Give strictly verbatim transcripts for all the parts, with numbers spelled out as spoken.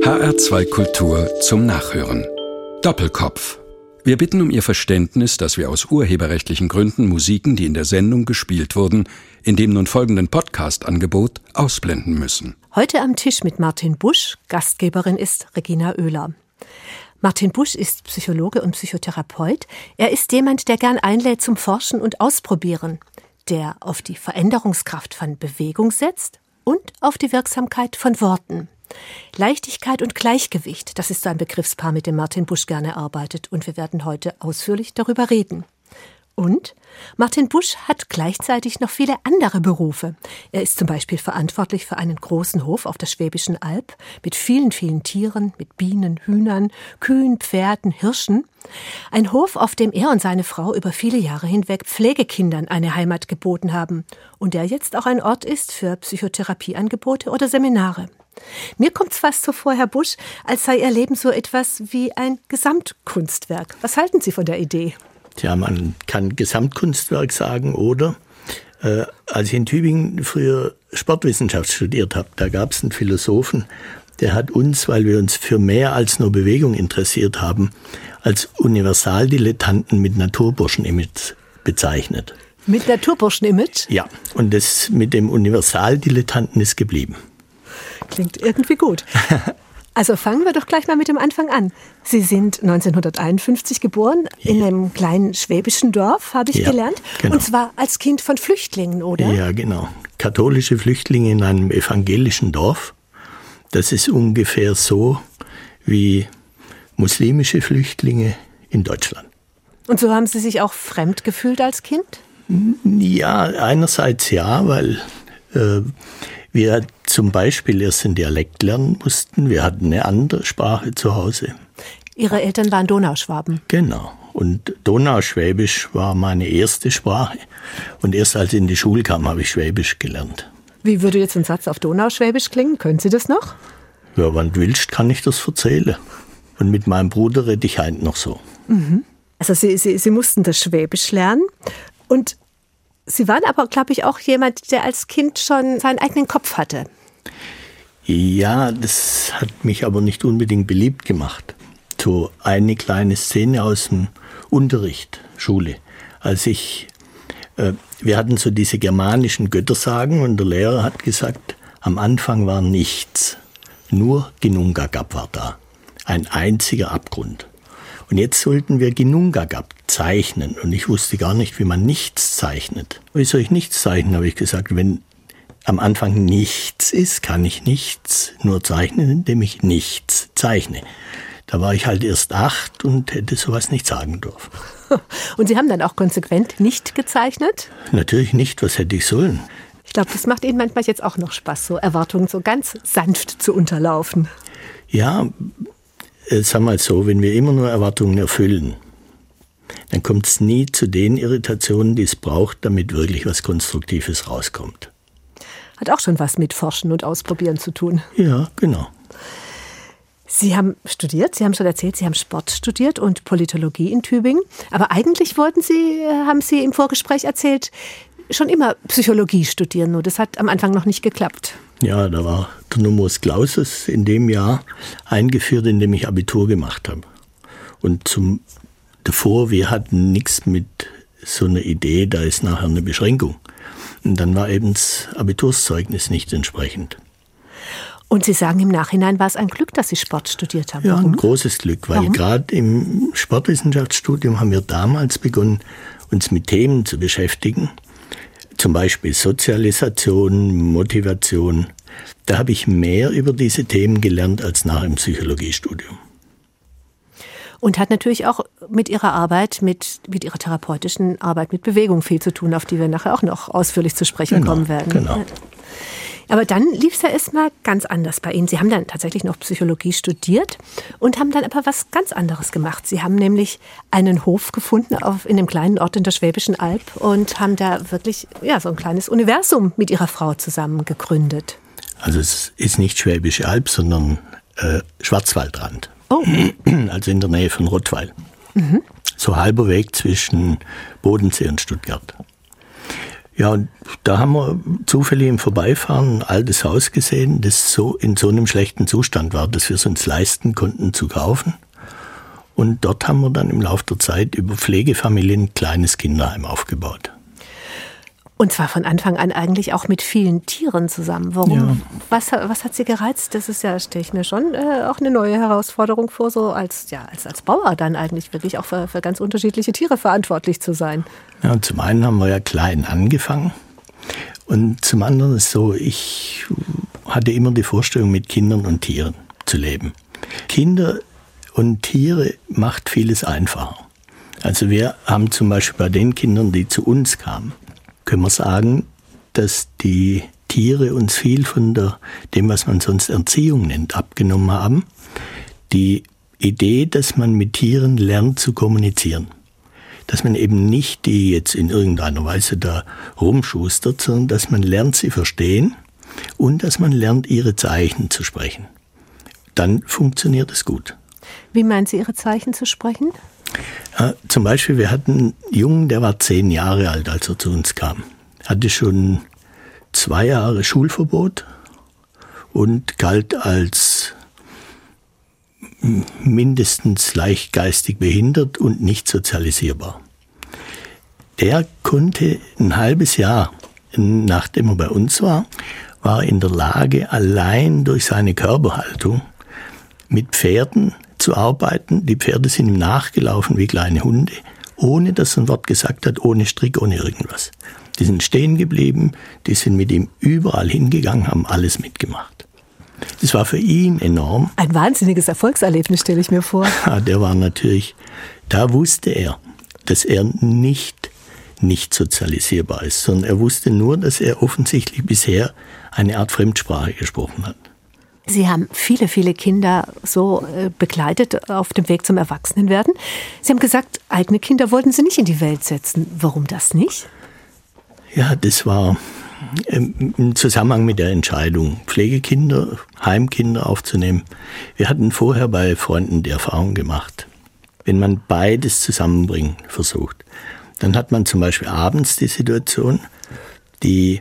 H R zwei Kultur zum Nachhören. Doppelkopf. Wir bitten um Ihr Verständnis, dass wir aus urheberrechtlichen Gründen Musiken, die in der Sendung gespielt wurden, in dem nun folgenden Podcast-Angebot ausblenden müssen. Heute am Tisch mit Martin Busch, Gastgeberin ist Regina Oehler. Martin Busch ist Psychologe und Psychotherapeut. Er ist jemand, der gern einlädt zum Forschen und Ausprobieren, der auf die Veränderungskraft von Bewegung setzt und auf die Wirksamkeit von Worten. Leichtigkeit und Gleichgewicht, das ist so ein Begriffspaar, mit dem Martin Busch gerne arbeitet, und wir werden heute ausführlich darüber reden. Und Martin Busch hat gleichzeitig noch viele andere Berufe. Er ist zum Beispiel verantwortlich für einen großen Hof auf der Schwäbischen Alb mit vielen, vielen Tieren, mit Bienen, Hühnern, Kühen, Pferden, Hirschen. Ein Hof, auf dem er und seine Frau über viele Jahre hinweg Pflegekindern eine Heimat geboten haben und der jetzt auch ein Ort ist für Psychotherapieangebote oder Seminare. Mir kommt's fast so vor, Herr Busch, als sei Ihr Leben so etwas wie ein Gesamtkunstwerk. Was halten Sie von der Idee? Tja, man kann Gesamtkunstwerk sagen, oder? Äh, als ich in Tübingen früher Sportwissenschaft studiert habe, da gab es einen Philosophen, der hat uns, weil wir uns für mehr als nur Bewegung interessiert haben, als Universaldilettanten mit Naturburschen-Image bezeichnet. Mit Naturburschen-Image? Ja, und das mit dem Universaldilettanten ist geblieben. Klingt irgendwie gut. Also fangen wir doch gleich mal mit dem Anfang an. Sie sind neunzehnhunderteinundfünfzig geboren, in einem kleinen schwäbischen Dorf, habe ich ja, gelernt. Genau. Und zwar als Kind von Flüchtlingen, oder? Ja, genau. Katholische Flüchtlinge in einem evangelischen Dorf. Das ist ungefähr so wie muslimische Flüchtlinge in Deutschland. Und so haben Sie sich auch fremd gefühlt als Kind? Ja, einerseits ja, weil äh, wir zum Beispiel erst den Dialekt lernen mussten. Wir hatten eine andere Sprache zu Hause. Ihre Eltern waren Donauschwaben? Genau. Und Donauschwäbisch war meine erste Sprache. Und erst als ich in die Schule kam, habe ich Schwäbisch gelernt. Wie würde jetzt ein Satz auf Donauschwäbisch klingen? Können Sie das noch? Ja, wenn du willst, kann ich das erzählen. Und mit meinem Bruder rede ich heute noch so. Mhm. Also Sie, Sie, Sie mussten das Schwäbisch lernen. Und Sie waren aber, glaube ich, auch jemand, der als Kind schon seinen eigenen Kopf hatte. Ja, das hat mich aber nicht unbedingt beliebt gemacht. So eine kleine Szene aus dem Unterricht, Schule. Als ich, äh, wir hatten so diese germanischen Göttersagen und der Lehrer hat gesagt, am Anfang war nichts. Nur Ginnungagap war da. Ein einziger Abgrund. Und jetzt sollten wir Ginnungagap zeichnen. Und ich wusste gar nicht, wie man nichts zeichnet. Wie soll ich nichts zeichnen, habe ich gesagt. Wenn am Anfang nichts ist, kann ich nichts nur zeichnen, indem ich nichts zeichne. Da war ich halt erst acht und hätte sowas nicht sagen dürfen. Und Sie haben dann auch konsequent nicht gezeichnet? Natürlich nicht. Was hätte ich sollen? Ich glaube, das macht Ihnen manchmal jetzt auch noch Spaß, so Erwartungen so ganz sanft zu unterlaufen. Ja, sag mal so, wenn wir immer nur Erwartungen erfüllen, dann kommt es nie zu den Irritationen, die es braucht, damit wirklich was Konstruktives rauskommt. Hat auch schon was mit Forschen und Ausprobieren zu tun. Ja, genau. Sie haben studiert, Sie haben schon erzählt, Sie haben Sport studiert und Politologie in Tübingen. Aber eigentlich wollten Sie, haben Sie im Vorgespräch erzählt, schon immer Psychologie studieren. Nur das hat am Anfang noch nicht geklappt. Ja, da war der Numerus Clausus in dem Jahr eingeführt, in dem ich Abitur gemacht habe. Und zum davor, wir hatten nichts mit so einer Idee, da ist nachher eine Beschränkung. Und dann war eben das Abiturszeugnis nicht entsprechend. Und Sie sagen, im Nachhinein war es ein Glück, dass Sie Sport studiert haben. Ja, Warum? ein großes Glück, weil gerade im Sportwissenschaftsstudium haben wir damals begonnen, uns mit Themen zu beschäftigen. Zum Beispiel Sozialisation, Motivation. Da habe ich mehr über diese Themen gelernt als nach dem Psychologiestudium. Und hat natürlich auch mit Ihrer Arbeit, mit, mit Ihrer therapeutischen Arbeit mit Bewegung viel zu tun, auf die wir nachher auch noch ausführlich zu sprechen genau, kommen werden. Genau. Aber dann lief es ja erstmal ganz anders bei Ihnen. Sie haben dann tatsächlich noch Psychologie studiert und haben dann aber was ganz anderes gemacht. Sie haben nämlich einen Hof gefunden auf, in einem kleinen Ort in der Schwäbischen Alb und haben da wirklich ja, so ein kleines Universum mit Ihrer Frau zusammen gegründet. Also es ist nicht Schwäbische Alb, sondern äh, Schwarzwaldrand. Oh. Also in der Nähe von Rottweil. Mhm. So halber Weg zwischen Bodensee und Stuttgart. Ja, und da haben wir zufällig im Vorbeifahren ein altes Haus gesehen, das so in so einem schlechten Zustand war, dass wir es uns leisten konnten zu kaufen. Und dort haben wir dann im Laufe der Zeit über Pflegefamilien ein kleines Kinderheim aufgebaut. Und zwar von Anfang an eigentlich auch mit vielen Tieren zusammen. Warum? Ja. Was, was hat Sie gereizt? Das ist ja, stelle ich mir schon äh, auch eine neue Herausforderung vor, so als, ja, als, als Bauer dann eigentlich wirklich auch für, für ganz unterschiedliche Tiere verantwortlich zu sein. Ja, und zum einen haben wir ja klein angefangen und zum anderen ist so, ich hatte immer die Vorstellung, mit Kindern und Tieren zu leben. Kinder und Tiere macht vieles einfacher. Also wir haben zum Beispiel bei den Kindern, die zu uns kamen, können wir sagen, dass die Tiere uns viel von der, dem, was man sonst Erziehung nennt, abgenommen haben. Die Idee, dass man mit Tieren lernt zu kommunizieren. Dass man eben nicht die jetzt in irgendeiner Weise da rumschustert, sondern dass man lernt, sie verstehen und dass man lernt, ihre Zeichen zu sprechen. Dann funktioniert es gut. Wie meinen Sie, Ihre Zeichen zu sprechen? Ja, zum Beispiel, wir hatten einen Jungen, der war zehn Jahre alt, als er zu uns kam. Hatte schon zwei Jahre Schulverbot und galt als mindestens leicht geistig behindert und nicht sozialisierbar. Der konnte ein halbes Jahr, nachdem er bei uns war, war in der Lage, allein durch seine Körperhaltung mit Pferden zu arbeiten. Die Pferde sind ihm nachgelaufen wie kleine Hunde, ohne dass er ein Wort gesagt hat, ohne Strick, ohne irgendwas. Die sind stehen geblieben, die sind mit ihm überall hingegangen, haben alles mitgemacht. Das war für ihn enorm. Ein wahnsinniges Erfolgserlebnis, stelle ich mir vor. Ja, der war natürlich, da wusste er, dass er nicht, nicht sozialisierbar ist, sondern er wusste nur, dass er offensichtlich bisher eine Art Fremdsprache gesprochen hat. Sie haben viele, viele Kinder so äh, begleitet auf dem Weg zum Erwachsenenwerden. Sie haben gesagt, eigene Kinder wollten Sie nicht in die Welt setzen. Warum das nicht? Ja, das war ähm, im Zusammenhang mit der Entscheidung, Pflegekinder, Heimkinder aufzunehmen. Wir hatten vorher bei Freunden die Erfahrung gemacht, wenn man beides zusammenbringen versucht, dann hat man zum Beispiel abends die Situation, die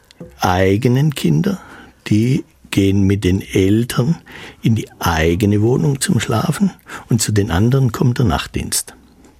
eigenen Kinder, die gehen mit den Eltern in die eigene Wohnung zum Schlafen und zu den anderen kommt der Nachtdienst.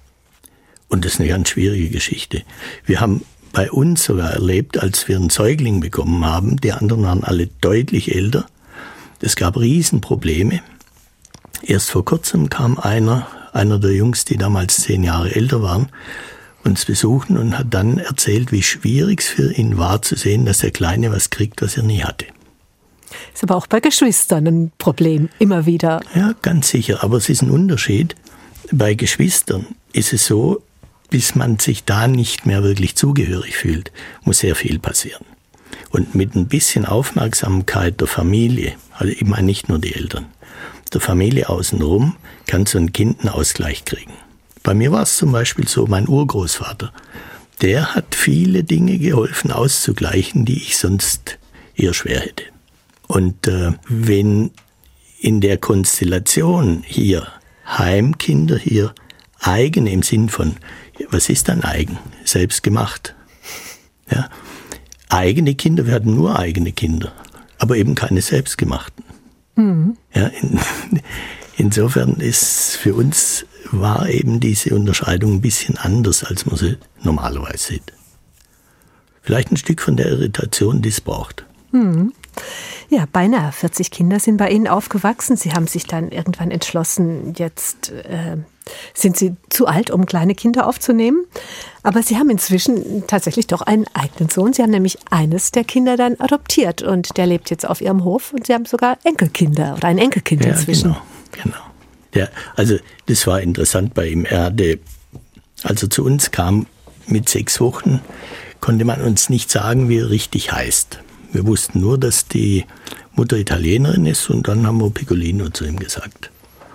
Und das ist eine ganz schwierige Geschichte. Wir haben bei uns sogar erlebt, als wir einen Säugling bekommen haben, die anderen waren alle deutlich älter. Es gab Riesenprobleme. Erst vor kurzem kam einer, einer der Jungs, die damals zehn Jahre älter waren, uns besuchen und hat dann erzählt, wie schwierig es für ihn war zu sehen, dass der Kleine was kriegt, was er nie hatte. Ist aber auch bei Geschwistern ein Problem, immer wieder. Ja, ganz sicher. Aber es ist ein Unterschied. Bei Geschwistern ist es so, bis man sich da nicht mehr wirklich zugehörig fühlt, muss sehr viel passieren. Und mit ein bisschen Aufmerksamkeit der Familie, also ich meine nicht nur die Eltern, der Familie außenrum, kann so ein Kind einen Ausgleich kriegen. Bei mir war es zum Beispiel so, mein Urgroßvater, der hat viele Dinge geholfen auszugleichen, die ich sonst eher schwer hätte. Und äh, wenn in der Konstellation hier Heimkinder, hier eigene im Sinn von, was ist dann eigen? Selbst gemacht. Ja? Eigene Kinder, wir hatten nur eigene Kinder, aber eben keine selbstgemachten. Mhm. Ja, in, insofern ist für uns, war eben diese Unterscheidung ein bisschen anders, als man sie normalerweise sieht. Vielleicht ein Stück von der Irritation, die es braucht. Mhm. Ja, beinahe vierzig Kinder sind bei Ihnen aufgewachsen. Sie haben sich dann irgendwann entschlossen, jetzt äh, sind Sie zu alt, um kleine Kinder aufzunehmen. Aber Sie haben inzwischen tatsächlich doch einen eigenen Sohn. Sie haben nämlich eines der Kinder dann adoptiert und der lebt jetzt auf Ihrem Hof und Sie haben sogar Enkelkinder oder ein Enkelkind ja, inzwischen. Genau, genau. Der, also das war interessant bei ihm. Er hatte, als er zu uns kam mit sechs Wochen, konnte man uns nicht sagen, wie er richtig heißt. Wir wussten nur, dass die Mutter Italienerin ist und dann haben wir Piccolino zu ihm gesagt.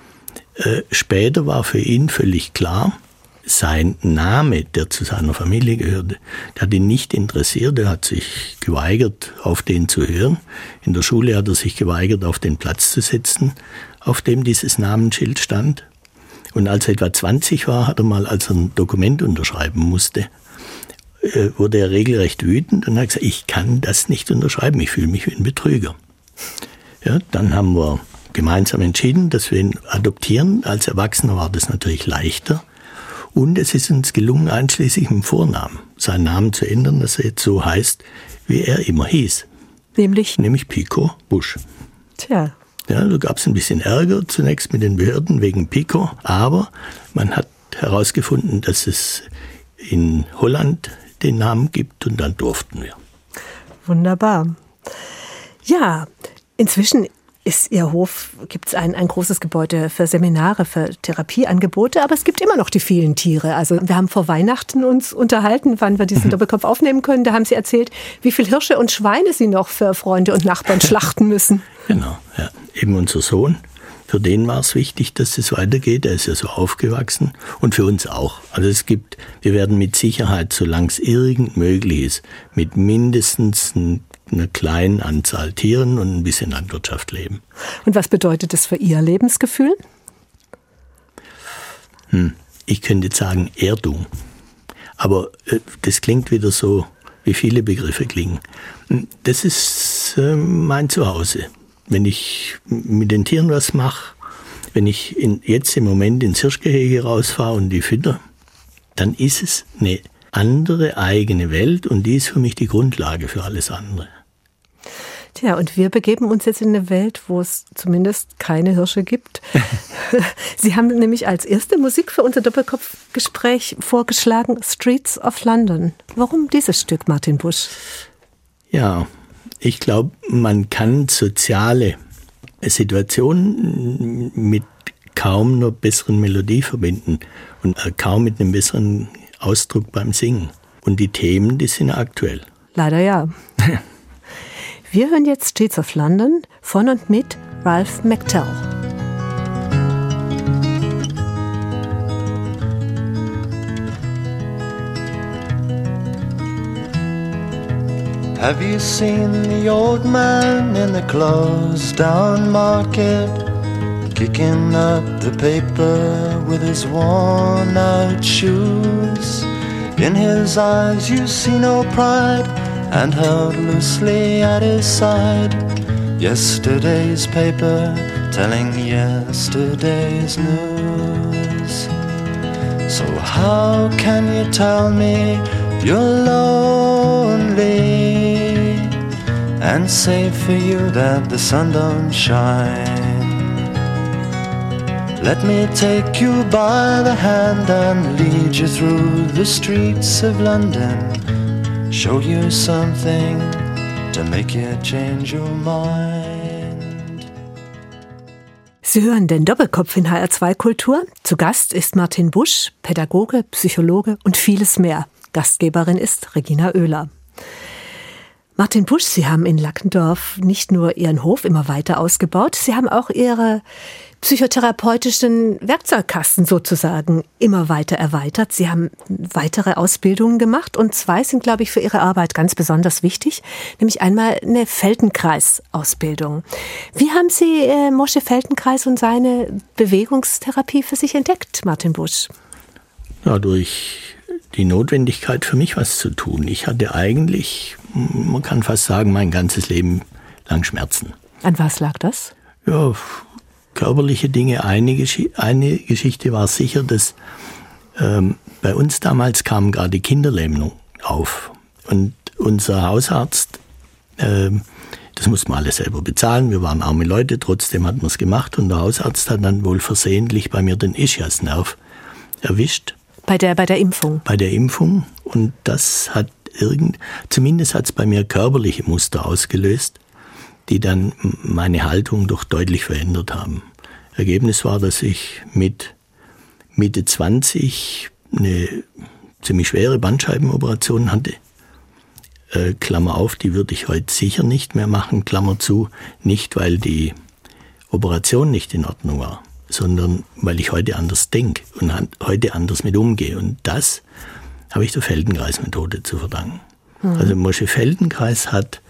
Äh, später war für ihn völlig klar, sein Name, der zu seiner Familie gehörte, der hat ihn nicht interessiert, er hat sich geweigert, auf den zu hören. In der Schule hat er sich geweigert, auf den Platz zu setzen, auf dem dieses Namensschild stand. Und als er etwa zwanzig war, hat er mal, als er ein Dokument unterschreiben musste, äh, wurde er regelrecht wütend und hat gesagt, ich kann das nicht unterschreiben, ich fühle mich wie ein Betrüger. Ja, dann haben wir gemeinsam entschieden, dass wir ihn adoptieren. Als Erwachsener war das natürlich leichter. Und es ist uns gelungen, einschließlich im Vornamen, seinen Namen zu ändern, dass er jetzt so heißt, wie er immer hieß. Nämlich? Nämlich Pico Busch. Tja. Ja, da gab es ein bisschen Ärger zunächst mit den Behörden wegen Pico, aber man hat herausgefunden, dass es in Holland den Namen gibt und dann durften wir. Wunderbar. Ja, inzwischen ist Ihr Hof, gibt es ein, ein großes Gebäude für Seminare, für Therapieangebote, aber es gibt immer noch die vielen Tiere. Also wir haben vor Weihnachten uns unterhalten, wann wir diesen Doppelkopf aufnehmen können. Da haben Sie erzählt, wie viele Hirsche und Schweine Sie noch für Freunde und Nachbarn schlachten müssen. Genau, ja. Eben unser Sohn, für den war es wichtig, dass es weitergeht. Er ist ja so aufgewachsen und für uns auch. Also es gibt, wir werden mit Sicherheit, solange es irgend möglich ist, mit mindestens ein einer kleinen Anzahl Tieren und ein bisschen Landwirtschaft leben. Und was bedeutet das für Ihr Lebensgefühl? Hm, ich könnte jetzt sagen Erdung. Aber äh, das klingt wieder so, wie viele Begriffe klingen. Das ist äh, mein Zuhause. Wenn ich mit den Tieren was mache, wenn ich in, jetzt im Moment ins Hirschgehege rausfahre und die fütter, dann ist es eine andere eigene Welt und die ist für mich die Grundlage für alles andere. Tja, und wir begeben uns jetzt in eine Welt, wo es zumindest keine Hirsche gibt. Sie haben nämlich als erste Musik für unser Doppelkopfgespräch vorgeschlagen, Streets of London. Warum dieses Stück, Martin Busch? Ja, ich glaube, man kann soziale Situationen mit kaum einer besseren Melodie verbinden und kaum mit einem besseren Ausdruck beim Singen. Und die Themen, die sind aktuell. Leider ja. Wir hören jetzt Streets of London von und mit Ralph McTell. Have you seen the old man in the closed down market, kicking up the paper with his worn out shoes? In his eyes you see no pride, and held loosely at his side yesterday's paper telling yesterday's news. So how can you tell me you're lonely and say for you that the sun don't shine? Let me take you by the hand and lead you through the streets of London, show you something to make you change your mind. Sie hören den Doppelkopf in H R zwei Kultur. Zu Gast ist Martin Busch, Pädagoge, Psychologe und vieles mehr. Gastgeberin ist Regina Oehler. Martin Busch, Sie haben in Lackendorf nicht nur Ihren Hof immer weiter ausgebaut, Sie haben auch Ihre psychotherapeutischen Werkzeugkasten sozusagen immer weiter erweitert. Sie haben weitere Ausbildungen gemacht und zwei sind, glaube ich, für Ihre Arbeit ganz besonders wichtig, nämlich einmal eine Feldenkreis-Ausbildung. Wie haben Sie äh, Moshe Feldenkreis und seine Bewegungstherapie für sich entdeckt, Martin Busch? Ja, durch die Notwendigkeit für mich was zu tun. Ich hatte eigentlich, man kann fast sagen, mein ganzes Leben lang Schmerzen. An was lag das? Ja, körperliche Dinge. Eine, Gesch- eine Geschichte war sicher, dass ähm, bei uns damals kam gerade die Kinderlähmung auf. Und unser Hausarzt, ähm, das mussten wir alles selber bezahlen, wir waren arme Leute, trotzdem hatten wir es gemacht. Und der Hausarzt hat dann wohl versehentlich bei mir den Ischiasnerv erwischt. Bei der, bei der Impfung? Bei der Impfung. Und das hat irgend, zumindest hat es bei mir körperliche Muster ausgelöst, die dann meine Haltung doch deutlich verändert haben. Ergebnis war, dass ich mit Mitte zwanzig eine ziemlich schwere Bandscheibenoperation hatte. Äh, Klammer auf, die würde ich heute sicher nicht mehr machen, Klammer zu, nicht weil die Operation nicht in Ordnung war, sondern weil ich heute anders denke und heute anders mit umgehe. Und das habe ich der Feldenkreis-Methode zu verdanken. Mhm. Also Moshe Feldenkreis hat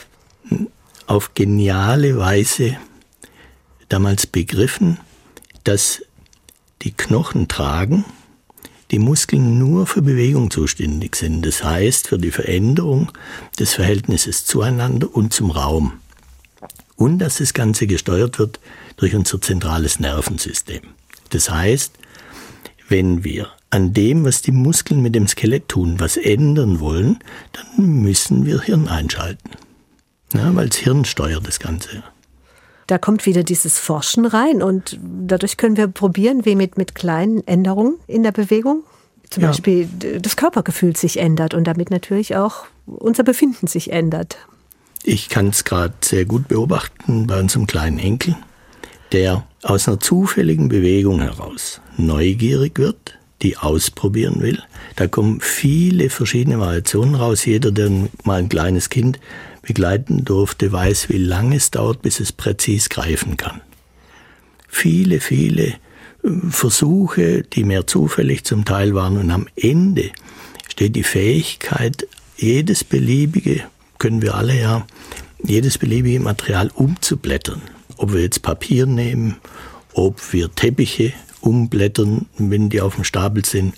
auf geniale Weise damals begriffen, dass die Knochen tragen die Muskeln nur für Bewegung zuständig sind. Das heißt, für die Veränderung des Verhältnisses zueinander und zum Raum. Und dass das Ganze gesteuert wird durch unser zentrales Nervensystem. Das heißt, wenn wir an dem, was die Muskeln mit dem Skelett tun, was ändern wollen, dann müssen wir Hirn einschalten. Ja, weil das Hirn steuert das Ganze. Da kommt wieder dieses Forschen rein und dadurch können wir probieren, wie mit, mit kleinen Änderungen in der Bewegung. Zum ja. Beispiel das Körpergefühl sich ändert und damit natürlich auch unser Befinden sich ändert. Ich kann es gerade sehr gut beobachten bei unserem kleinen Enkel, der aus einer zufälligen Bewegung heraus neugierig wird, die ausprobieren will. Da kommen viele verschiedene Variationen raus. Jeder, der mal ein kleines Kind begleiten durfte, weiß, wie lange es dauert, bis es präzis greifen kann. Viele, viele Versuche, die mehr zufällig zum Teil waren. Und am Ende steht die Fähigkeit, jedes beliebige, können wir alle ja, jedes beliebige Material umzublättern. Ob wir jetzt Papier nehmen, ob wir Teppiche umblättern, wenn die auf dem Stapel sind.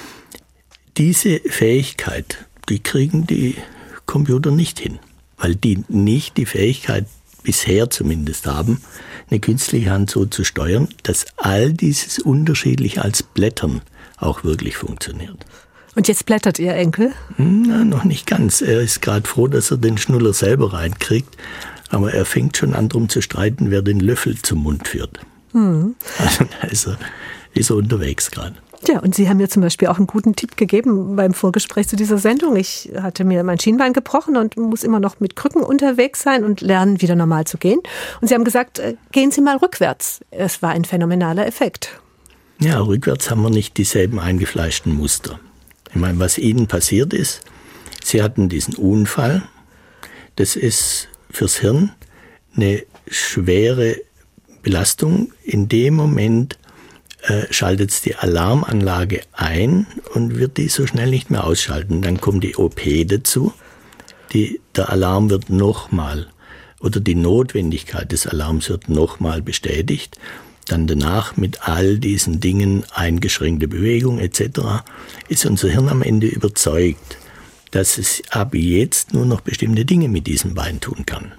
Diese Fähigkeit, die kriegen die Computer nicht hin, weil die nicht die Fähigkeit, bisher zumindest haben, eine künstliche Hand so zu steuern, dass all dieses unterschiedlich als Blättern auch wirklich funktioniert. Und jetzt blättert Ihr Enkel? Na, noch nicht ganz. Er ist gerade froh, dass er den Schnuller selber reinkriegt, aber er fängt schon an, darum zu streiten, wer den Löffel zum Mund führt. Mhm. Also da ist er, ist er unterwegs gerade. Ja, und Sie haben mir zum Beispiel auch einen guten Tipp gegeben beim Vorgespräch zu dieser Sendung. Ich hatte mir mein Schienbein gebrochen und muss immer noch mit Krücken unterwegs sein und lernen, wieder normal zu gehen. Und Sie haben gesagt, gehen Sie mal rückwärts. Es war ein phänomenaler Effekt. Ja, rückwärts haben wir nicht dieselben eingefleischten Muster. Ich meine, was Ihnen passiert ist, Sie hatten diesen Unfall. Das ist fürs Hirn eine schwere Belastung. In dem Moment äh, schaltet es die Alarmanlage ein und wird die so schnell nicht mehr ausschalten. Dann kommt die O P dazu. Die, der Alarm wird nochmal, oder die Notwendigkeit des Alarms wird nochmal bestätigt. Dann danach mit all diesen Dingen, eingeschränkte Bewegung et cetera, ist unser Hirn am Ende überzeugt, dass es ab jetzt nur noch bestimmte Dinge mit diesem Bein tun kann.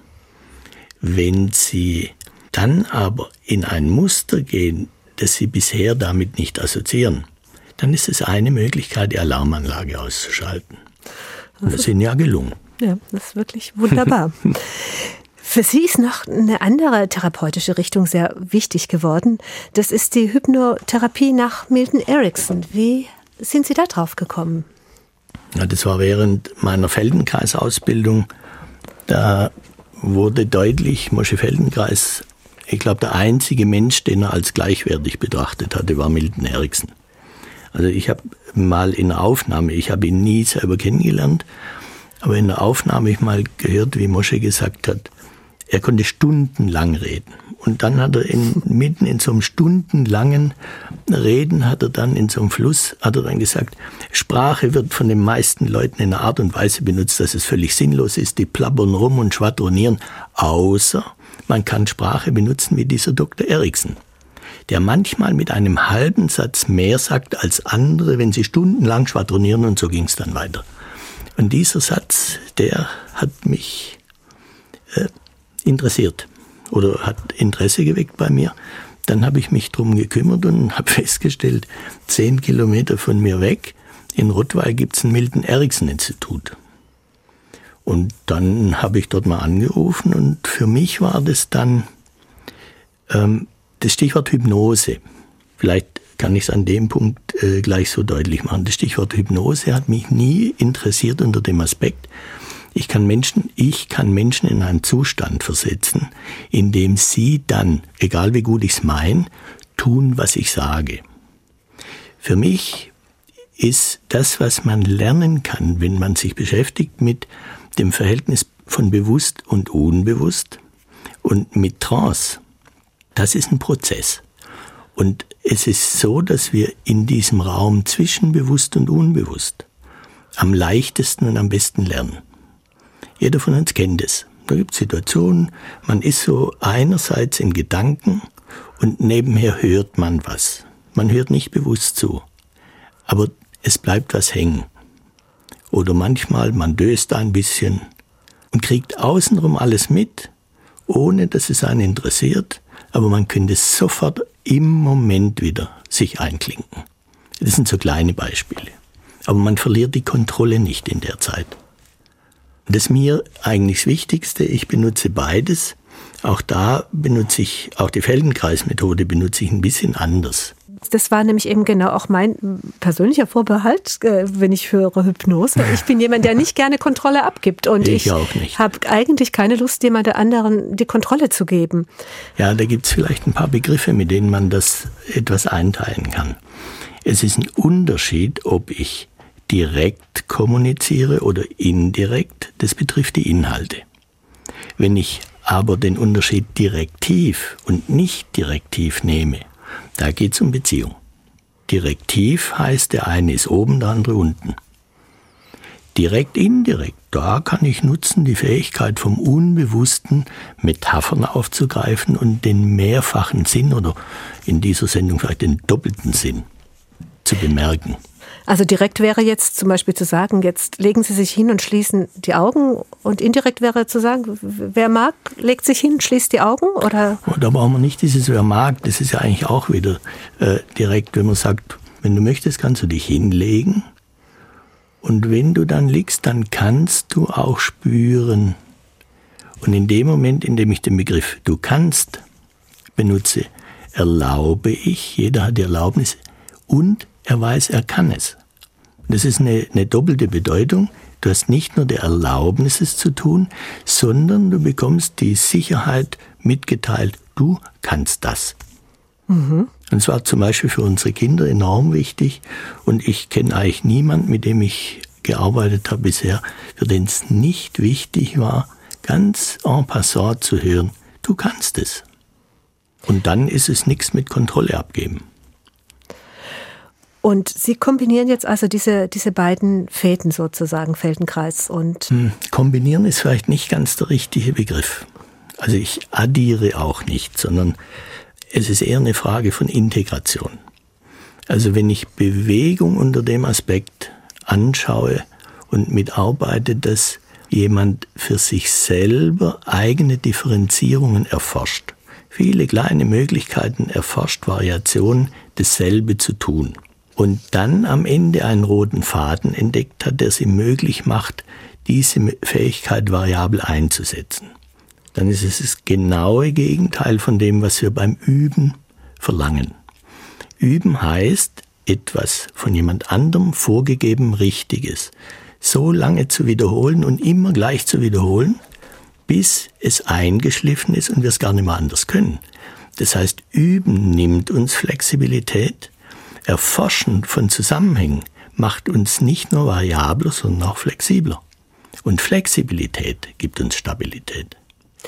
Wenn Sie dann aber in ein Muster gehen, das Sie bisher damit nicht assoziieren, dann ist es eine Möglichkeit, die Alarmanlage auszuschalten. Und das ist Ihnen ja gelungen. Ja, das ist wirklich wunderbar. Für Sie ist noch eine andere therapeutische Richtung sehr wichtig geworden. Das ist die Hypnotherapie nach Milton Erickson. Wie sind Sie da drauf gekommen? Ja, das war während meiner Feldenkreisausbildung. Da wurde deutlich, Moshe Feldenkreis, ich glaube, der einzige Mensch, den er als gleichwertig betrachtet hatte, war Milton Erickson. Also ich habe mal in einer Aufnahme, ich habe ihn nie selber kennengelernt, aber in der Aufnahme habe ich mal gehört, wie Moshe gesagt hat, er konnte stundenlang reden. Und dann hat er in, mitten in so einem stundenlangen Reden, hat er dann in so einem Fluss, hat er dann gesagt, Sprache wird von den meisten Leuten in einer Art und Weise benutzt, dass es völlig sinnlos ist. Die plappern rum und schwadronieren. Außer man kann Sprache benutzen wie dieser Doktor Erickson, der manchmal mit einem halben Satz mehr sagt als andere, wenn sie stundenlang schwadronieren, und so ging es dann weiter. Und dieser Satz, der hat mich äh, interessiert oder hat Interesse geweckt bei mir. Dann habe ich mich drum gekümmert und habe festgestellt, zehn Kilometer von mir weg, in Rottweil gibt es ein Milton Erickson Institut. Und dann habe ich dort mal angerufen und für mich war das dann ähm, das Stichwort Hypnose. Vielleicht kann ich es an dem Punkt äh, gleich so deutlich machen. Das Stichwort Hypnose hat mich nie interessiert unter dem Aspekt, Ich kann Menschen, ich kann Menschen in einen Zustand versetzen, in dem sie dann, egal wie gut ich es meine, tun, was ich sage. Für mich ist das, was man lernen kann, wenn man sich beschäftigt mit dem Verhältnis von bewusst und unbewusst und mit Trance, das ist ein Prozess. Und es ist so, dass wir in diesem Raum zwischen bewusst und unbewusst am leichtesten und am besten lernen. Jeder von uns kennt es. Da gibt es Situationen, man ist so einerseits in Gedanken und nebenher hört man was. Man hört nicht bewusst zu. aber es bleibt was hängen. Oder manchmal, man döst ein bisschen und kriegt außenrum alles mit, ohne dass es einen interessiert, aber man könnte sofort im Moment wieder sich einklinken. Das sind so kleine Beispiele. Aber man verliert die Kontrolle nicht in der Zeit. Das ist mir eigentlich das Wichtigste. Ich benutze beides. Auch da benutze ich, auch die Feldenkreismethode benutze ich ein bisschen anders. Das war nämlich eben genau auch mein persönlicher Vorbehalt, wenn ich höre Hypnose. Ich bin jemand, der nicht gerne Kontrolle abgibt. Und ich, ich habe eigentlich keine Lust, jemand anderen die Kontrolle zu geben. Ja, da gibt es vielleicht ein paar Begriffe, mit denen man das etwas einteilen kann. Es ist ein Unterschied, ob ich direkt kommuniziere oder indirekt. Das betrifft die Inhalte. Wenn ich aber den Unterschied direktiv und nicht direktiv nehme, da geht es um Beziehung. Direktiv heißt, der eine ist oben, der andere unten. Direkt, indirekt, da kann ich nutzen, die Fähigkeit vom Unbewussten Metaphern aufzugreifen und den mehrfachen Sinn oder in dieser Sendung vielleicht den doppelten Sinn zu bemerken. Also direkt wäre jetzt zum Beispiel zu sagen, jetzt legen Sie sich hin und schließen die Augen, und indirekt wäre zu sagen, wer mag, legt sich hin, schließt die Augen, oder? Da brauchen wir nicht dieses wer mag, das ist ja eigentlich auch wieder äh, direkt, wenn man sagt, wenn du möchtest, kannst du dich hinlegen, und wenn du dann liegst, dann kannst du auch spüren. Und in dem Moment, in dem ich den Begriff du kannst benutze, erlaube ich, jeder hat die Erlaubnis, und er weiß, er kann es. Das ist eine, eine doppelte Bedeutung. Du hast nicht nur die Erlaubnis, es zu tun, sondern du bekommst die Sicherheit mitgeteilt, du kannst das. Mhm. Und es war zum Beispiel für unsere Kinder enorm wichtig. Und ich kenne eigentlich niemanden, mit dem ich gearbeitet habe bisher, für den es nicht wichtig war, ganz en passant zu hören, du kannst es. Und dann ist es nichts mit Kontrolle abgeben. Und Sie kombinieren jetzt also diese, diese beiden Fäden sozusagen, Feldenkreis und... Hm, kombinieren ist vielleicht nicht ganz der richtige Begriff. Also ich addiere auch nicht, sondern es ist eher eine Frage von Integration. Also wenn ich Bewegung unter dem Aspekt anschaue und mitarbeite, dass jemand für sich selber eigene Differenzierungen erforscht, viele kleine Möglichkeiten erforscht, Variationen, dasselbe zu tun. Und dann am Ende einen roten Faden entdeckt hat, der es ihm möglich macht, diese Fähigkeit variabel einzusetzen. Dann ist es das genaue Gegenteil von dem, was wir beim Üben verlangen. Üben heißt, etwas von jemand anderem vorgegeben Richtiges so lange zu wiederholen und immer gleich zu wiederholen, bis es eingeschliffen ist und wir es gar nicht mehr anders können. Das heißt, Üben nimmt uns Flexibilität. Erforschen von Zusammenhängen macht uns nicht nur variabler, sondern auch flexibler. Und Flexibilität gibt uns Stabilität.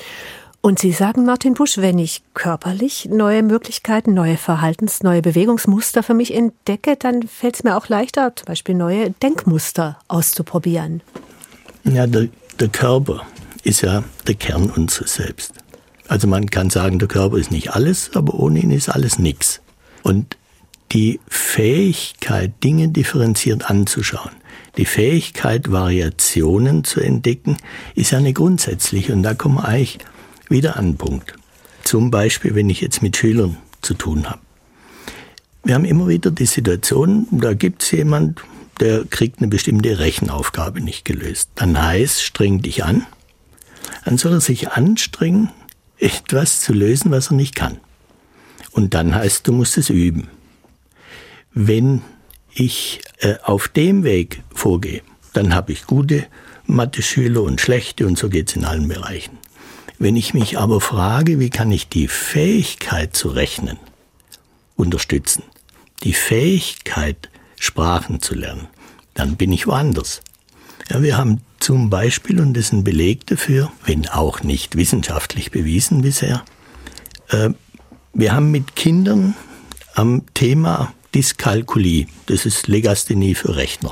Und Sie sagen, Martin Busch, wenn ich körperlich neue Möglichkeiten, neue Verhaltens-, neue Bewegungsmuster für mich entdecke, dann fällt es mir auch leichter, zum Beispiel neue Denkmuster auszuprobieren. Ja, der, der Körper ist ja der Kern unseres Selbst. Also man kann sagen, der Körper ist nicht alles, aber ohne ihn ist alles nichts. Und die Fähigkeit, Dinge differenziert anzuschauen, die Fähigkeit, Variationen zu entdecken, ist ja eine grundsätzliche. Und da kommen wir eigentlich wieder an den Punkt. Zum Beispiel, wenn ich jetzt mit Schülern zu tun habe. Wir haben immer wieder die Situation, da gibt es jemand, der kriegt eine bestimmte Rechenaufgabe nicht gelöst. Dann heißt, streng dich an. Dann soll er sich anstrengen, etwas zu lösen, was er nicht kann. Und dann heißt, du musst es üben. Wenn ich äh, auf dem Weg vorgehe, dann habe ich gute Mathe-Schüler und schlechte und so geht es in allen Bereichen. Wenn ich mich aber frage, wie kann ich die Fähigkeit zu rechnen unterstützen, die Fähigkeit, Sprachen zu lernen, dann bin ich woanders. Ja, wir haben zum Beispiel, und das ist ein Beleg dafür, wenn auch nicht wissenschaftlich bewiesen bisher, äh, wir haben mit Kindern am Thema Dyskalkulie, das ist Legasthenie für Rechner.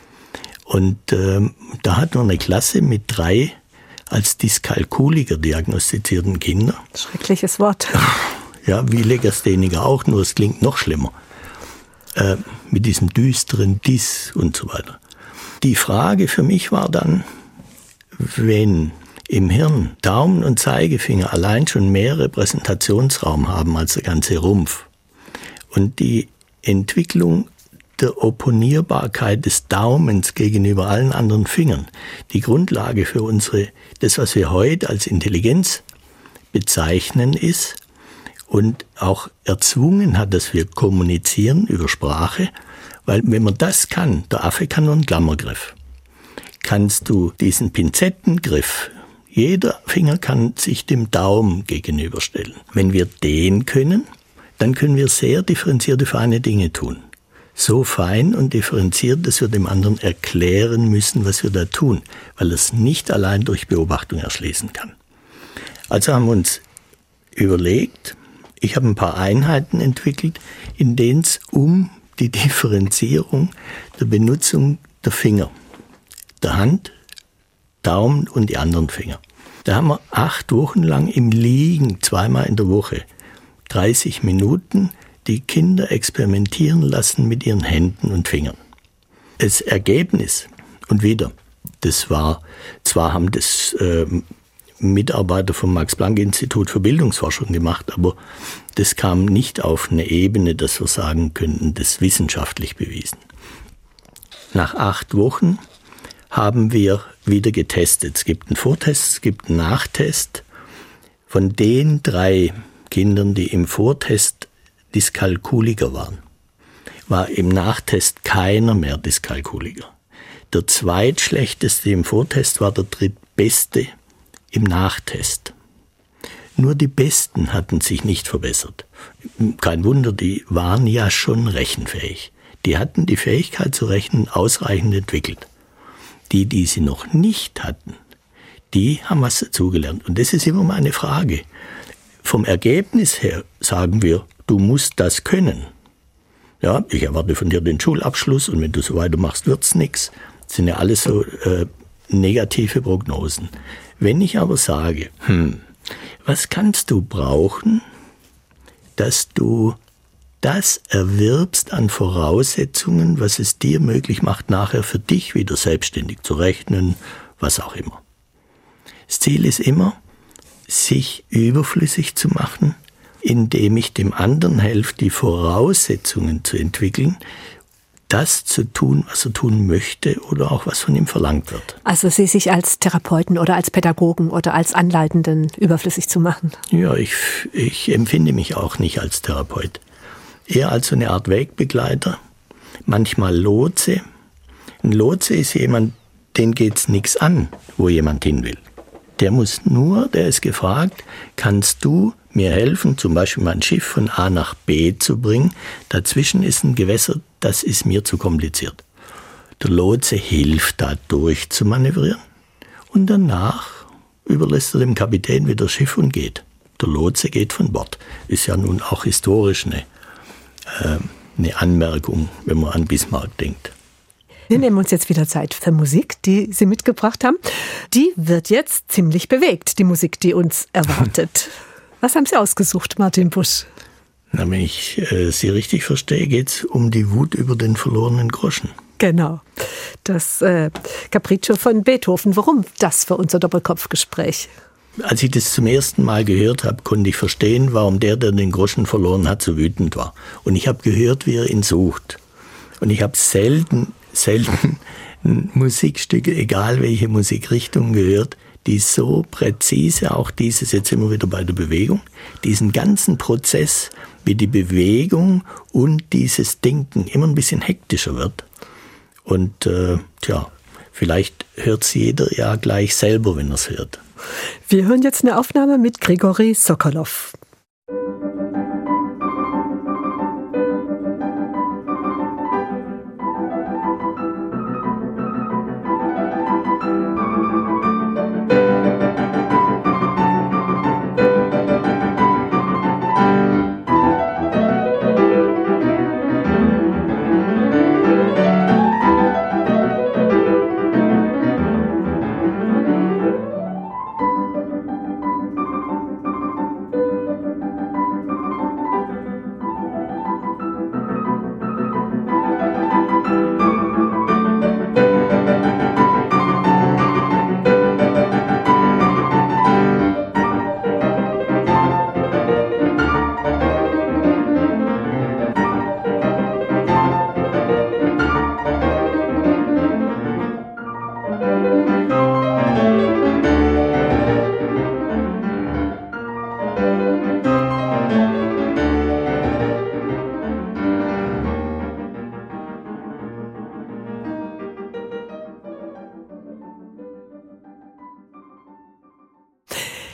Und äh, da hat man eine Klasse mit drei als Dyskalkuliker diagnostizierten Kindern. Schreckliches Wort. Ja, wie Legastheniker auch, nur es klingt noch schlimmer. äh, mit diesem düsteren Dis und so weiter. Die Frage für mich war dann, wenn im Hirn Daumen und Zeigefinger allein schon mehr Repräsentationsraum haben als der ganze Rumpf und die Entwicklung der Opponierbarkeit des Daumens gegenüber allen anderen Fingern die Grundlage für unsere, das, was wir heute als Intelligenz bezeichnen, ist und auch erzwungen hat, dass wir kommunizieren über Sprache, weil wenn man das kann, der Affe kann nur einen Klammergriff, kannst du diesen Pinzettengriff, jeder Finger kann sich dem Daumen gegenüberstellen. Wenn wir den können, dann können wir sehr differenzierte, feine Dinge tun. So fein und differenziert, dass wir dem anderen erklären müssen, was wir da tun, weil er es nicht allein durch Beobachtung erschließen kann. Also haben wir uns überlegt, ich habe ein paar Einheiten entwickelt, in denen es um die Differenzierung der Benutzung der Finger, der Hand, Daumen und die anderen Finger. Da haben wir acht Wochen lang im Liegen, zweimal in der Woche, dreißig Minuten, die Kinder experimentieren lassen mit ihren Händen und Fingern. Das Ergebnis, und wieder, das war, zwar haben das äh, Mitarbeiter vom Max-Planck-Institut für Bildungsforschung gemacht, aber das kam nicht auf eine Ebene, dass wir sagen könnten, das ist wissenschaftlich bewiesen. Nach acht Wochen haben wir wieder getestet. Es gibt einen Vortest, es gibt einen Nachtest. Von den drei Kindern, die im Vortest Dyskalkuliker waren, war im Nachtest keiner mehr Dyskalkuliker. Der zweitschlechteste im Vortest war der drittbeste im Nachtest. Nur die Besten hatten sich nicht verbessert. Kein Wunder, die waren ja schon rechenfähig. Die hatten die Fähigkeit zu rechnen ausreichend entwickelt. Die, die sie noch nicht hatten, die haben was dazugelernt. Und das ist immer mal eine Frage. Vom Ergebnis her sagen wir, du musst das können. Ja, ich erwarte von dir den Schulabschluss und wenn du so weitermachst, wird's nix. Das sind ja alles so äh, negative Prognosen. Wenn ich aber sage, hm, was kannst du brauchen, dass du das erwirbst an Voraussetzungen, was es dir möglich macht, nachher für dich wieder selbstständig zu rechnen, was auch immer. Das Ziel ist immer, sich überflüssig zu machen, indem ich dem anderen helfe, die Voraussetzungen zu entwickeln, das zu tun, was er tun möchte oder auch was von ihm verlangt wird. Also Sie sich als Therapeuten oder als Pädagogen oder als Anleitenden überflüssig zu machen? Ja, ich, ich empfinde mich auch nicht als Therapeut. Eher als so eine Art Wegbegleiter, manchmal Lotse. Ein Lotse ist jemand, den geht's nichts an, wo jemand hin will. Der muss nur, der ist gefragt, kannst du mir helfen, zum Beispiel mein Schiff von A nach B zu bringen? Dazwischen ist ein Gewässer, das ist mir zu kompliziert. Der Lotse hilft, da durch zu manövrieren und danach überlässt er dem Kapitän wieder das Schiff und geht. Der Lotse geht von Bord. Ist ja nun auch historisch eine eine Anmerkung, wenn man an Bismarck denkt. Wir nehmen uns jetzt wieder Zeit für Musik, die Sie mitgebracht haben. Die wird jetzt ziemlich bewegt, die Musik, die uns erwartet. Was haben Sie ausgesucht, Martin Busch? Na, wenn ich äh, Sie richtig verstehe, geht es um die Wut über den verlorenen Groschen. Genau, das äh, Capriccio von Beethoven. Warum das für unser Doppelkopfgespräch? Als ich das zum ersten Mal gehört habe, konnte ich verstehen, warum der, der den Groschen verloren hat, so wütend war. Und ich habe gehört, wie er ihn sucht. Und ich habe selten, selten Musikstücke, egal welche Musikrichtung, gehört, die so präzise, auch dieses, jetzt sind wir wieder bei der Bewegung, diesen ganzen Prozess, wie die Bewegung und dieses Denken immer ein bisschen hektischer wird. Und äh, tja, vielleicht hört es jeder ja gleich selber, wenn er es hört. Wir hören jetzt eine Aufnahme mit Grigori Sokolow.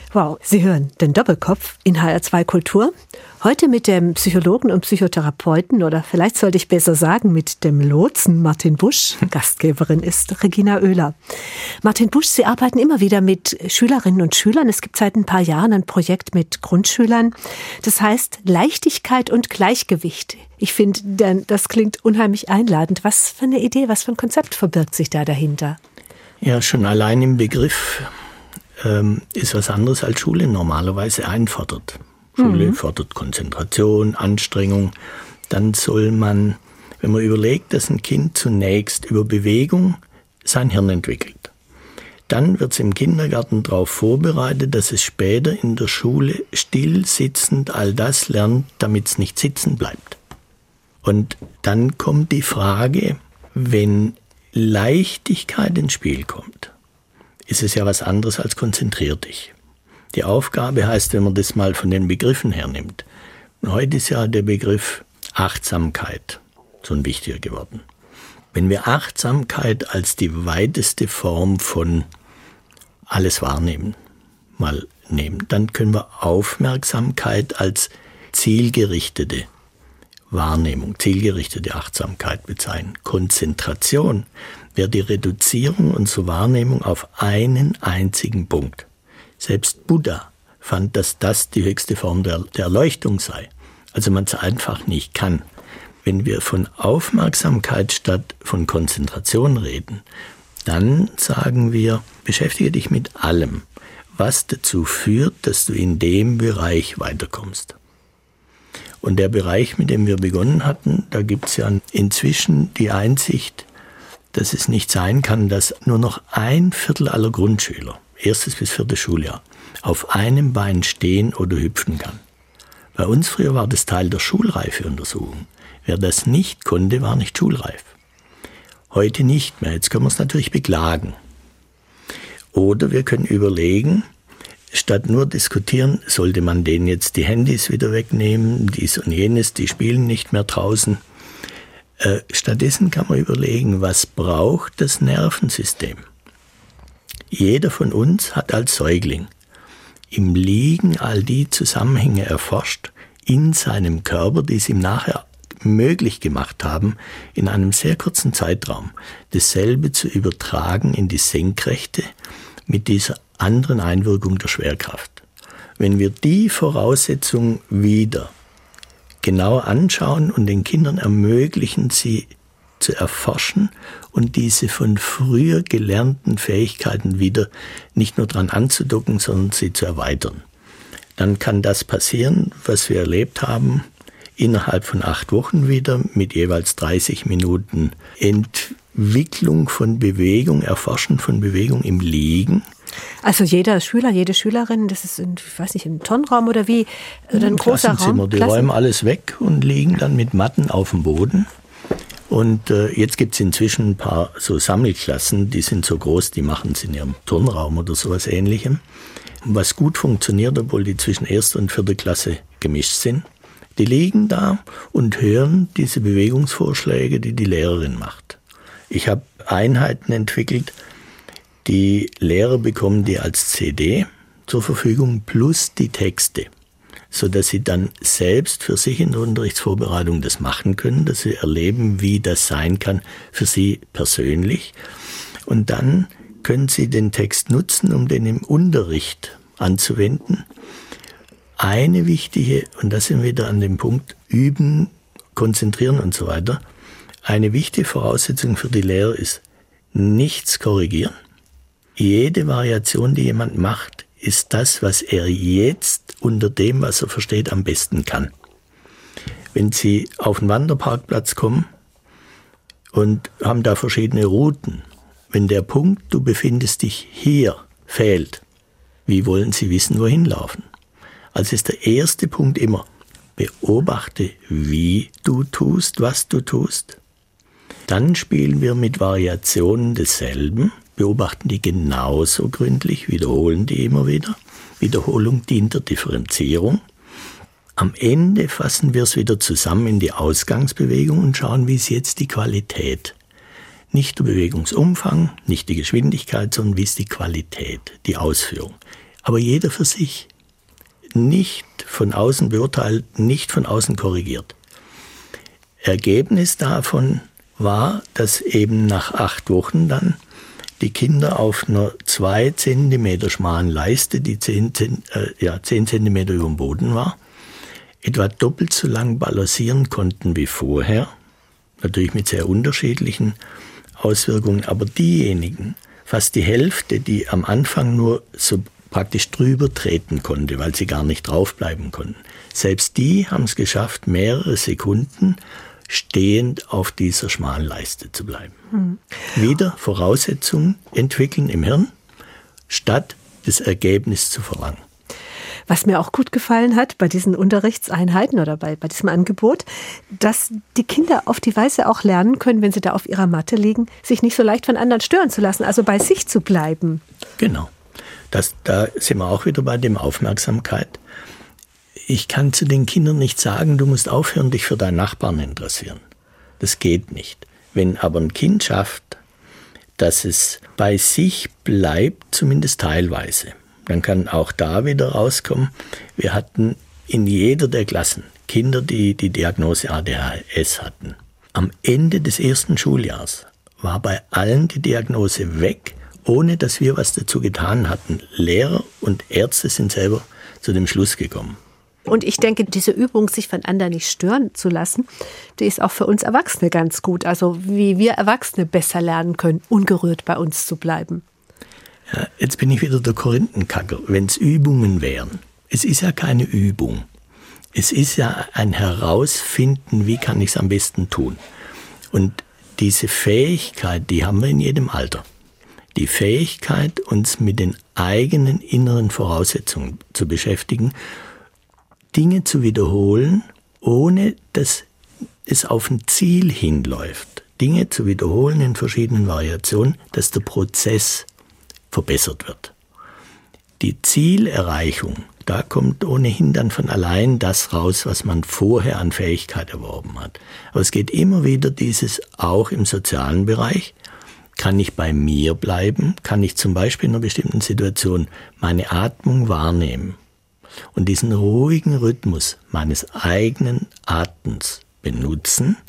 Wow, Sie hören den Doppelkopf in H R zwei Kultur. Heute mit dem Psychologen und Psychotherapeuten, oder vielleicht sollte ich besser sagen mit dem Lotsen Martin Busch. Gastgeberin ist Regina Oehler. Martin Busch, Sie arbeiten immer wieder mit Schülerinnen und Schülern. Es gibt seit ein paar Jahren ein Projekt mit Grundschülern. Das heißt Leichtigkeit und Gleichgewicht. Ich finde, das klingt unheimlich einladend. Was für eine Idee, was für ein Konzept verbirgt sich da dahinter? Ja, schon allein im Begriff ähm, ist was anderes als Schule normalerweise einfordert. Schule mhm. fordert Konzentration, Anstrengung. Dann soll man, wenn man überlegt, dass ein Kind zunächst über Bewegung sein Hirn entwickelt, dann wird es im Kindergarten darauf vorbereitet, dass es später in der Schule still sitzend all das lernt, damit es nicht sitzen bleibt. Und dann kommt die Frage, wenn Leichtigkeit ins Spiel kommt, ist es ja was anderes als konzentrier dich. Die Aufgabe heißt, wenn man das mal von den Begriffen her nimmt. Heute ist ja der Begriff Achtsamkeit so ein wichtiger geworden. Wenn wir Achtsamkeit als die weiteste Form von alles wahrnehmen, mal nehmen, dann können wir Aufmerksamkeit als zielgerichtete Wahrnehmung, zielgerichtete Achtsamkeit bezeichnen. Konzentration wäre die Reduzierung unserer Wahrnehmung auf einen einzigen Punkt. Selbst Buddha fand, dass das die höchste Form der, der Erleuchtung sei. Also man es einfach nicht kann. Wenn wir von Aufmerksamkeit statt von Konzentration reden, dann sagen wir, beschäftige dich mit allem, was dazu führt, dass du in dem Bereich weiterkommst. Und der Bereich, mit dem wir begonnen hatten, da gibt es ja inzwischen die Einsicht, dass es nicht sein kann, dass nur noch ein Viertel aller Grundschüler, erstes bis viertes Schuljahr, auf einem Bein stehen oder hüpfen kann. Bei uns früher war das Teil der Schulreifeuntersuchung. Wer das nicht konnte, war nicht schulreif. Heute nicht mehr. Jetzt können wir es natürlich beklagen. Oder wir können überlegen, statt nur diskutieren, sollte man denen jetzt die Handys wieder wegnehmen, dies und jenes, die spielen nicht mehr draußen. Äh, stattdessen kann man überlegen, was braucht das Nervensystem? Jeder von uns hat als Säugling im Liegen all die Zusammenhänge erforscht in seinem Körper, die es ihm nachher möglich gemacht haben, in einem sehr kurzen Zeitraum dasselbe zu übertragen in die Senkrechte mit dieser anderen Einwirkung der Schwerkraft. Wenn wir die Voraussetzung wieder genau anschauen und den Kindern ermöglichen, sie zu erforschen und diese von früher gelernten Fähigkeiten wieder nicht nur dran anzudocken, sondern sie zu erweitern, dann kann das passieren, was wir erlebt haben, innerhalb von acht Wochen wieder mit jeweils dreißig Minuten Entwicklung von Bewegung, Erforschen von Bewegung im Liegen. Also jeder Schüler, jede Schülerin, das ist, ein, ich weiß nicht, ein Tonnenraum oder wie, oder ein großer Raum? Die Klassen- räumen alles weg und liegen dann mit Matten auf dem Boden. Und äh, jetzt gibt es inzwischen ein paar so Sammelklassen, die sind so groß, die machen es in ihrem Turnraum oder sowas Ähnlichem. Was gut funktioniert, obwohl die zwischen erster und vierter Klasse gemischt sind. Die liegen da und hören diese Bewegungsvorschläge, die die Lehrerin macht. Ich habe Einheiten entwickelt, die Lehrer bekommen die als C D zur Verfügung plus die Texte, sodass sie dann selbst für sich in der Unterrichtsvorbereitung das machen können, dass sie erleben, wie das sein kann für sie persönlich. Und dann können sie den Text nutzen, um den im Unterricht anzuwenden. Eine wichtige, und da sind wir wieder an dem Punkt, üben, konzentrieren und so weiter. Eine wichtige Voraussetzung für die Lehrer ist, nichts korrigieren. Jede Variation, die jemand macht, ist das, was er jetzt unter dem, was er versteht, am besten kann. Wenn Sie auf den Wanderparkplatz kommen und haben da verschiedene Routen, wenn der Punkt, du befindest dich hier, fehlt, wie wollen Sie wissen, wohin laufen? Also ist der erste Punkt immer, beobachte, wie du tust, was du tust. Dann spielen wir mit Variationen desselben, beobachten die genauso gründlich, wiederholen die immer wieder. Wiederholung dient der Differenzierung. Am Ende fassen wir es wieder zusammen in die Ausgangsbewegung und schauen, wie ist jetzt die Qualität. Nicht der Bewegungsumfang, nicht die Geschwindigkeit, sondern wie ist die Qualität, die Ausführung. aber jeder für sich. Nicht von außen beurteilt, nicht von außen korrigiert. Ergebnis davon war, dass eben nach acht Wochen dann die Kinder auf einer zwei Zentimeter schmalen Leiste, die zehn, äh, ja, zehn Zentimeter über dem Boden war, etwa doppelt so lang balancieren konnten wie vorher. Natürlich mit sehr unterschiedlichen Auswirkungen, aber diejenigen, fast die Hälfte, die am Anfang nur so praktisch drüber treten konnte, weil sie gar nicht draufbleiben konnten, selbst die haben es geschafft, mehrere Sekunden stehend auf dieser schmalen Leiste zu bleiben. Hm. Wieder Voraussetzungen entwickeln im Hirn, statt das Ergebnis zu verlangen. Was mir auch gut gefallen hat bei diesen Unterrichtseinheiten oder bei, bei diesem Angebot, dass die Kinder auf die Weise auch lernen können, wenn sie da auf ihrer Matte liegen, sich nicht so leicht von anderen stören zu lassen, also bei sich zu bleiben. Genau. Das, da sind wir auch wieder bei dem Aufmerksamkeit. Ich kann zu den Kindern nicht sagen, du musst aufhören, dich für deinen Nachbarn interessieren. Das geht nicht. Wenn aber ein Kind schafft, dass es bei sich bleibt, zumindest teilweise, dann kann auch da wieder rauskommen, wir hatten in jeder der Klassen Kinder, die die Diagnose A D H S hatten. Am Ende des ersten Schuljahres war bei allen die Diagnose weg, ohne dass wir was dazu getan hatten. Lehrer und Ärzte sind selber zu dem Schluss gekommen. Und ich denke, diese Übung, sich von anderen nicht stören zu lassen, die ist auch für uns Erwachsene ganz gut. Also wie wir Erwachsene besser lernen können, ungerührt bei uns zu bleiben. Ja, jetzt bin ich wieder der Korinthenkacker. Wenn es Übungen wären, es ist ja keine Übung. Es ist ja ein Herausfinden, wie kann ich es am besten tun. Und diese Fähigkeit, die haben wir in jedem Alter. Die Fähigkeit, uns mit den eigenen inneren Voraussetzungen zu beschäftigen, Dinge zu wiederholen, ohne dass es auf ein Ziel hinläuft. Dinge zu wiederholen in verschiedenen Variationen, dass der Prozess verbessert wird. Die Zielerreichung, da kommt ohnehin dann von allein das raus, was man vorher an Fähigkeit erworben hat. Aber es geht immer wieder dieses, auch im sozialen Bereich, kann ich bei mir bleiben, kann ich zum Beispiel in einer bestimmten Situation meine Atmung wahrnehmen und diesen ruhigen Rhythmus meines eigenen Atems benutzen,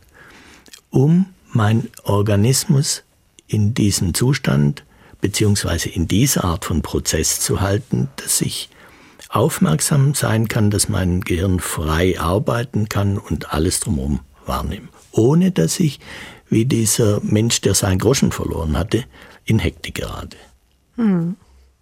um meinen Organismus in diesem Zustand beziehungsweise in dieser Art von Prozess zu halten, dass ich aufmerksam sein kann, dass mein Gehirn frei arbeiten kann und alles drumherum wahrnehmen. Ohne dass ich, wie dieser Mensch, der seinen Groschen verloren hatte, in Hektik gerate. Hm.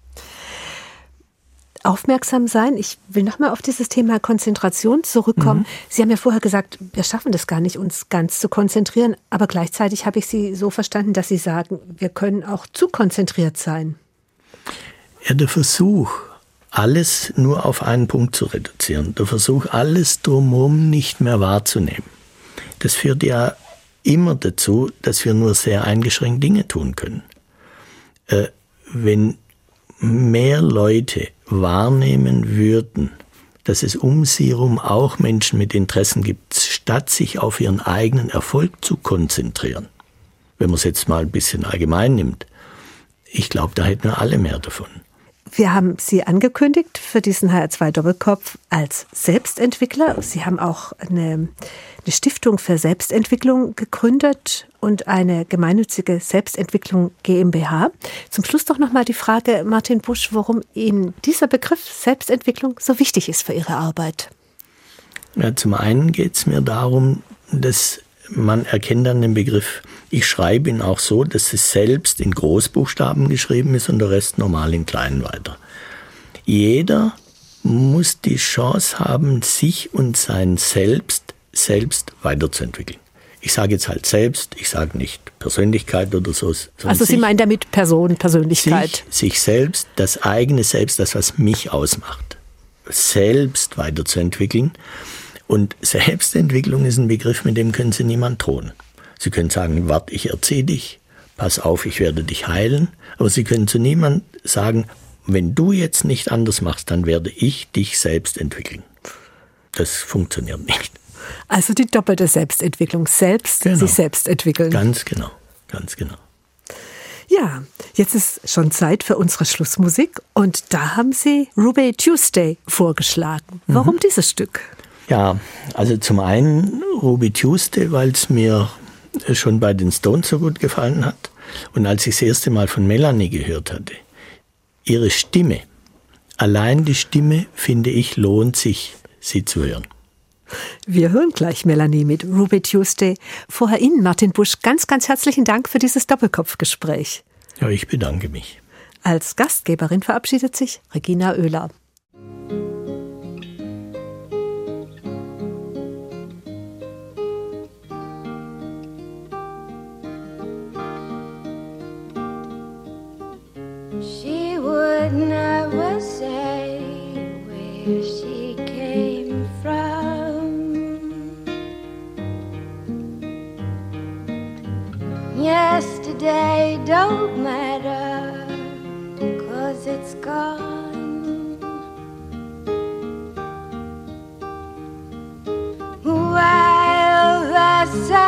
Aufmerksam sein. Ich will nochmal auf dieses Thema Konzentration zurückkommen. Mhm. Sie haben ja vorher gesagt, wir schaffen das gar nicht, uns ganz zu konzentrieren. Aber gleichzeitig habe ich Sie so verstanden, dass Sie sagen, wir können auch zu konzentriert sein. Ja, der Versuch, alles nur auf einen Punkt zu reduzieren, der Versuch, alles drumherum nicht mehr wahrzunehmen, das führt ja immer dazu, dass wir nur sehr eingeschränkt Dinge tun können. Äh, wenn mehr Leute wahrnehmen würden, dass es um sie herum auch Menschen mit Interessen gibt, statt sich auf ihren eigenen Erfolg zu konzentrieren. Wenn man es jetzt mal ein bisschen allgemein nimmt, ich glaube, da hätten wir alle mehr davon. Wir haben Sie angekündigt für diesen H R zwei Doppelkopf als Selbstentwickler. Sie haben auch eine, eine Stiftung für Selbstentwicklung gegründet und eine gemeinnützige Selbstentwicklung GmbH. Zum Schluss doch nochmal die Frage, Martin Busch, warum Ihnen dieser Begriff Selbstentwicklung so wichtig ist für Ihre Arbeit. Ja, zum einen geht es mir darum, dass man erkennt an dem Begriff, ich schreibe ihn auch so, dass es selbst in Großbuchstaben geschrieben ist und der Rest normal in klein weiter. Jeder muss die Chance haben, sich und sein Selbst selbst weiterzuentwickeln. Ich sage jetzt halt selbst, ich sage nicht Persönlichkeit oder so. Also Sie meinen damit Person, Persönlichkeit? Sich, sich selbst, das eigene Selbst, das, was mich ausmacht, selbst weiterzuentwickeln. Und Selbstentwicklung ist ein Begriff, mit dem können Sie niemand drohen. Sie können sagen, warte, ich erziehe dich, pass auf, ich werde dich heilen. Aber Sie können zu niemandem sagen, wenn du jetzt nicht anders machst, dann werde ich dich selbst entwickeln. Das funktioniert nicht. Also die doppelte Selbstentwicklung, selbst genau. sich selbst entwickeln. Ganz genau, ganz genau. Ja, jetzt ist schon Zeit für unsere Schlussmusik und da haben Sie Ruby Tuesday vorgeschlagen. Warum mhm. dieses Stück? Ja, also zum einen Ruby Tuesday, weil es mir schon bei den Stones so gut gefallen hat und als ich das erste Mal von Melanie gehört hatte. Ihre Stimme, allein die Stimme, finde ich, lohnt sich, sie zu hören. Wir hören gleich Melanie mit Ruby Tuesday. Vorher Ihnen, Martin Busch, ganz, ganz herzlichen Dank für dieses Doppelkopfgespräch. Ja, ich bedanke mich. Als Gastgeberin verabschiedet sich Regina Oehler. She would never say where she came from. Yesterday don't matter, 'cause it's gone. While the sun